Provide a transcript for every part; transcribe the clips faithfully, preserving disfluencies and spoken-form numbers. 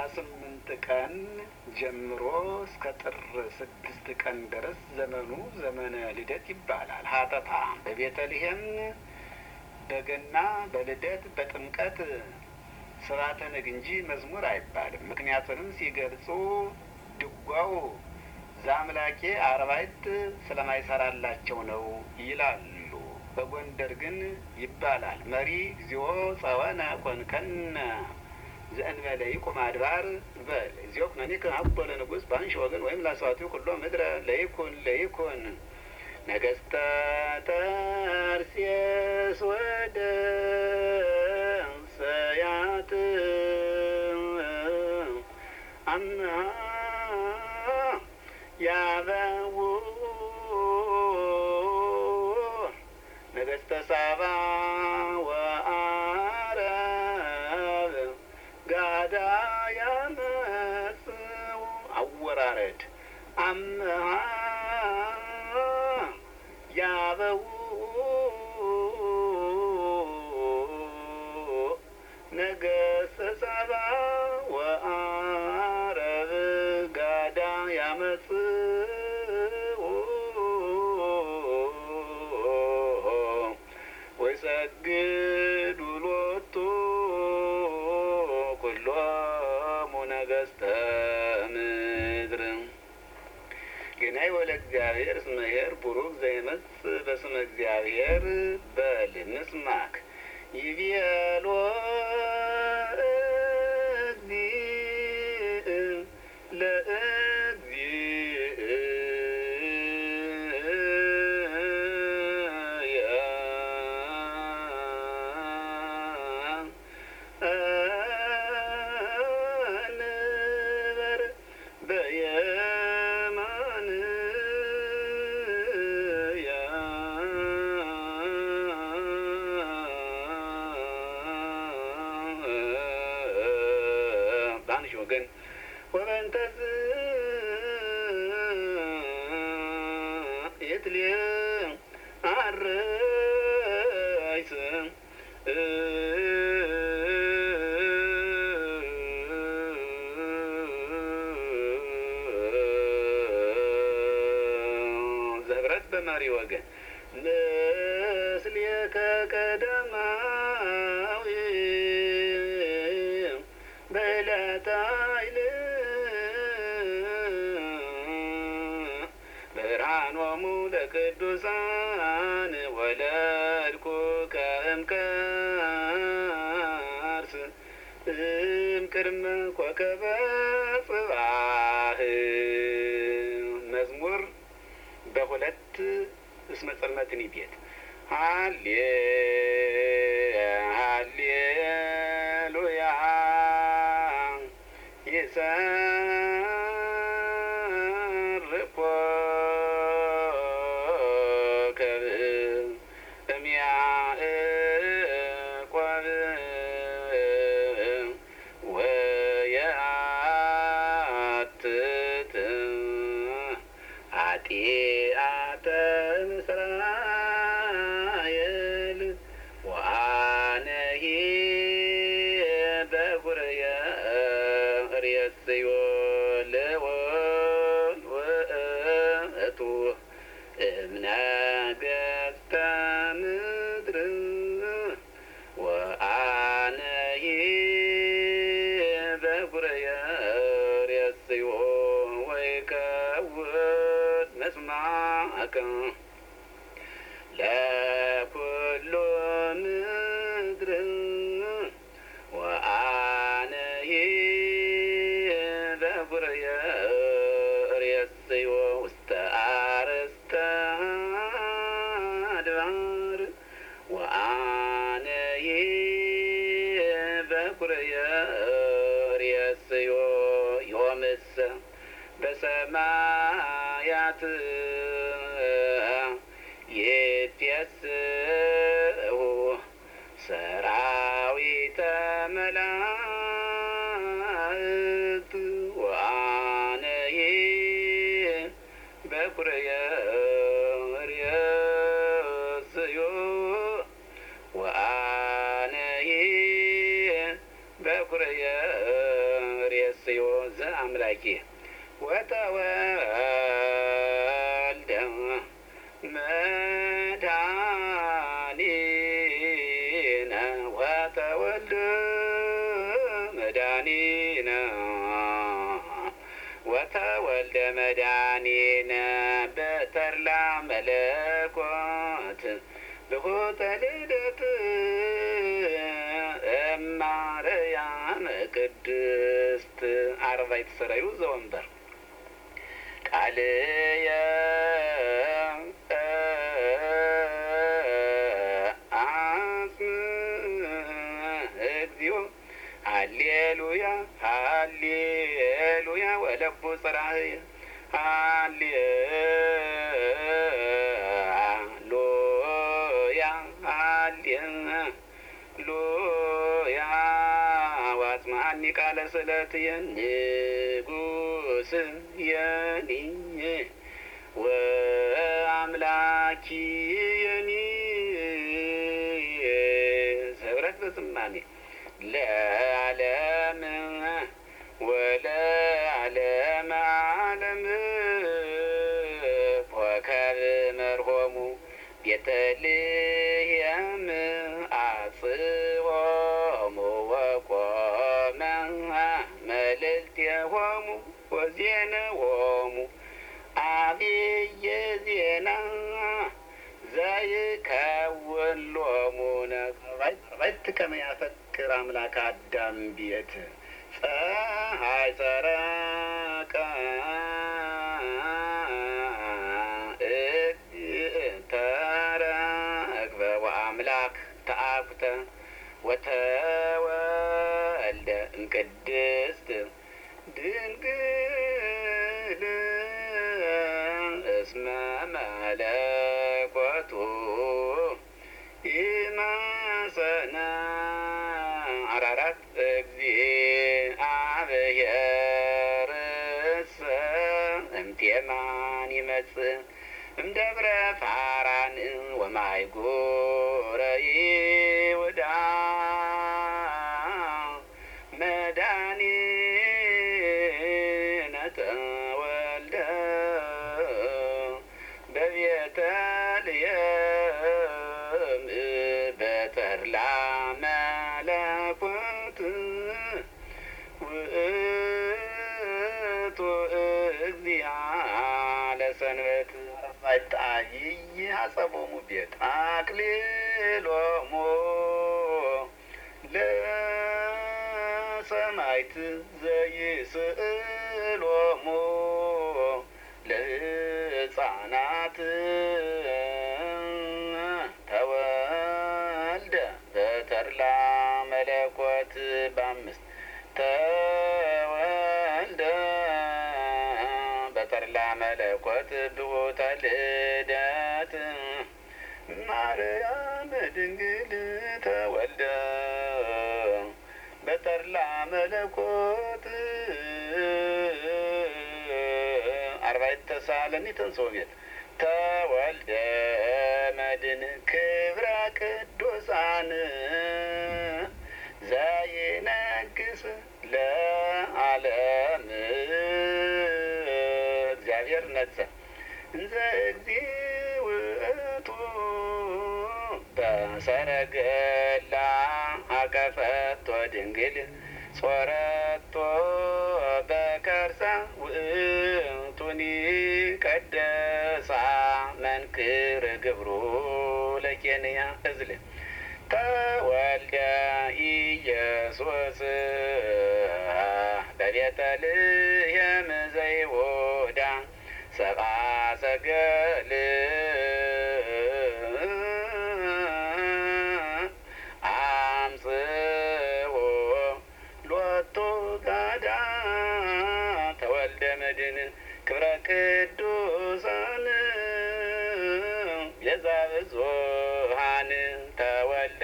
ስምንት ቀን ጀምሮ እስከ ጥር ስድስት ቀን ድረስ ዘመኑ ዘመነ ልደት ይባላል። ሀተታ በቤተልሔም በገና በልደት በጥምቀት ስርዓተ ነግ እንጂ መዝሙር አይባልም። ምክንያቱንም ሲገልጹ ድጓው ዘአምላኬ አርባዕት ስለማይሰራላቸው ነው ይላሉ። በጎንደር ግን ይባላል። መሪ እግዚኦ ጸወነ ኮንከነ ዘእንበለ ይቁም አድባር በል እግዚኦ ኩነኔከ አቦ ለንጉሥ በአንሺ ወገን ወይም ላሰዋቲው ኩሎ ምድረ ለይኩን ለይኩን ነገስተ ተርሴስ ወደ ሰያት አምሃ ያበው ነገስተ ሳባ ወአረብ ጋዳ ያመጽኡ አወራረድ አምሃ ያበው ነገስተ ሳባ ወአረብ ጋዳ ያመጽኡ ወይሰግዱ ሎቱ ኩሎሙ ነገስተ ምድር ገናይ ወለ እግዚአብሔር እስመ ኄር ቡሩክ ዘይመጽእ በስመ እግዚአብሔር በል ንስማክ ይቤሎ እግዚእ ለእግዚእየ እንበር በየማንየ በአንሺ ወገን ወበእንተዝ ይትልየ አርይስ ዘህብረት በመሪ ወገን ምስሌከ ቀዳማዊ በዕለተ ኃይል ብርሃኖሙ ለቅዱሳን ወለድኩ ከእምከርስ እምቅድመ ኮከበ ጽባህ መዝሙር በሁለት እስመ ጽልመትን ይቤት ሃሌ ሃሌሉያ ይሰርቆ ከብ እምያዕቆብ ወየአትት ኃጢአተ እስራኤል ወአነሂ በጉርየ ርእስዮ ለወል ውእቱ እምነገሥተ ምድር ወአነሂ በጉርየ ርእስዮ ወይከውን መስማዕከ ለኩሉ ምድር ወአነሂ በጉርየ ርእስዮ ውስተ አርእስተ አድባር ወአነሂ በጉርየ ርእስዮ ዮምሰ በሰማያት ይትየስሑ ሰራዊተ መላእክት ወአነሂ በጉርየ ርእስዮ ወአነሂ በጉርየ ርእስዮ አምላኬ ወተወልደ መድኃኒነ ወተወልደ መድኃኒነ ወተወልደ መድኃኒነ በተድላ መለኮት ብሆተ ልደት እማርያም ቅድስት አርባዕቱ ሠራዩ ዘወንበር ቃልየ እግዚኦ ሃሌሉያ ሃሌሉያ ወለቡ ጽራህየ ሃሌሉያ ሃሌሉያ ዋጽማኒ ቃለ ስእለትየ ንጉሥ የኒ ወአምላኪየኒ ስብረት በዝማሜ ለዓለም ወለዓለመ ዓለም ወከብ መርሆሙ ቤተልሔም አጽሆሙ ወቆመ መልዕልቴሆሙ ወዜነዎሙ አብየ ዜና ዘይከውን ሎሙ ነግባይት ከመ ያፈቅር አምላከ አዳም ቤት ፀሐይ ሰረቀ ተረክበ ወአምላክ ተአኩተ ወተወልደ እምቅድስት ድንግል እስመ መለኮቱ ይማሰነ አራራት እግዚአብሔርሰ እምቴማን ይመጽእ እምደብረ ፋራን ወማይጎረ ይሁዳ መድኃኒነ ተወልደ በቤተልሔም በተድላ መለኮት ውእቱ እግዚአ ለሰንበት አይጣይይ ሀጸቦሙ ቤት አክሊሎሙ ለሰማዕት ዘይስእሎሙ ለሕፃናት ተወልደ በተድላ መለኮት በአምስት ተወልደ በተድላ መለኮት ብሆተ ልደት ማርያም ድንግል ተወልደ በተድላ መለኮት አርባዕቱ ተሳለኒ ተንሥኦ ቤት ተወልደ መድን ክብረ ቅዱሳን ዘይነግስ ለዓለም እግዚአብሔር ነጸ እንዘ እግዚእ ውእቱ በሰረገላ አቀፈቶ ድንግል ጾረቶ በከርሳ ውእቱኒ ቀደሳ መንክር ግብሩ ለኬንያ እዝል ተወልደ ኢየሱስ በቤተልሔም ዘይሁዳ ሰብአ ሰገል አምጽኡ ሎቱ ጋዳ ተወልደ መድን ክብረ ቅዱሳን ቤዛ ብዙኃን ተወልደ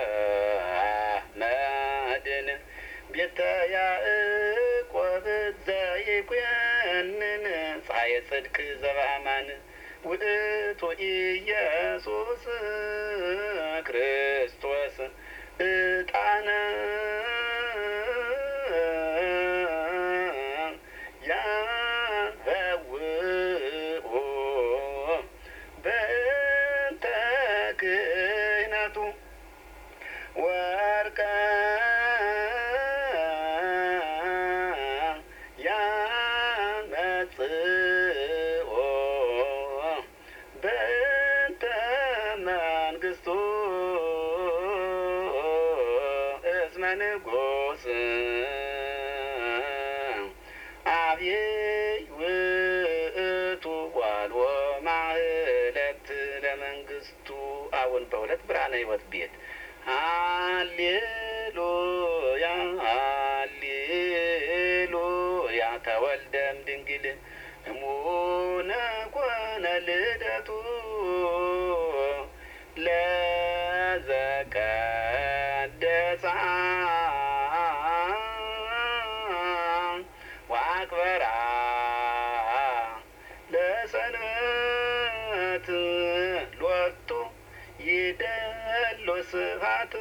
መድን ቤተ ያዕቆብ ዘይኩነን ፀሐየ ጽድቅ ዘበአማን ውእቱ ኢየሱስ ክርስቶስ ዕጣነ ለንጉሥ አብይ ውእቱ ዋልዎ ማህለት ለመንግስቱ። አሁን በሁለት ብርሃነ ሕይወት ቤት ሃሌሉያ ሃሌሉያ ተወልደም ድንግል እሙነ ኮነ ልደቱ ለዘቀደሳ ወአክበራ ለሰንበት ሎቱ ይደሉ ስብሐት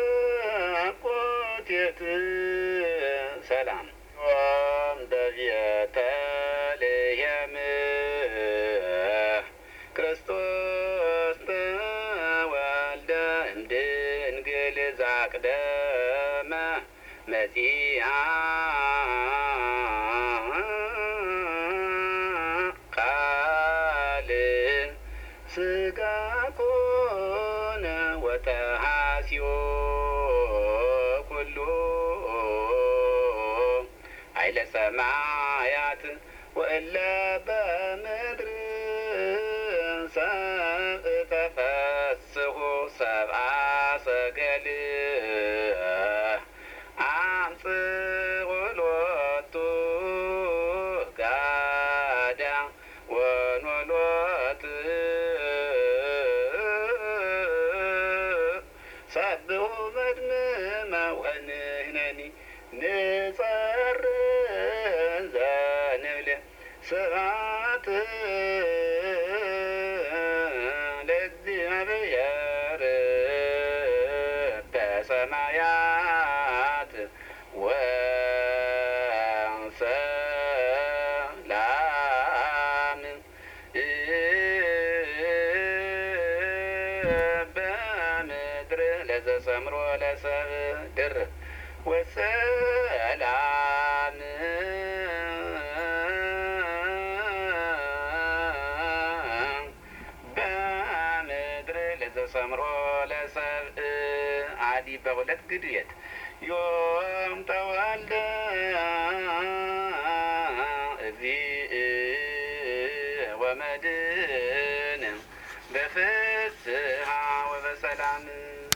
ወአኮቴት ሰላም ዮም በቤተልሔም ክርስቶስ ተወልደ እምድንግል ዘአቅደመ መጺአ ቃል ሥጋ ኮነ ወተሐስዮ ኩሉ ኃይለ ሰማያት ወእለ በምድር ሰብእ ተፈስሑ ሰብአ ሰገል አምጽኡ ሎቱ ጋዳ ወኖሎት ሰብሑ መድምመ ወንሕነኒ ንጸርይ ዘንብል ስብሐት ለእግዚአብሔር በሰማያት ወሰላም በምድር ለዘሰምሮ ለሰብእ ድር ወሰላም በምድር ለዘሰምሮ ለሰብእ አዲ በሁለት ግድየት ዮም ተወልደ እግዚእ ወመድኅን በፍስሐ ወበሰላም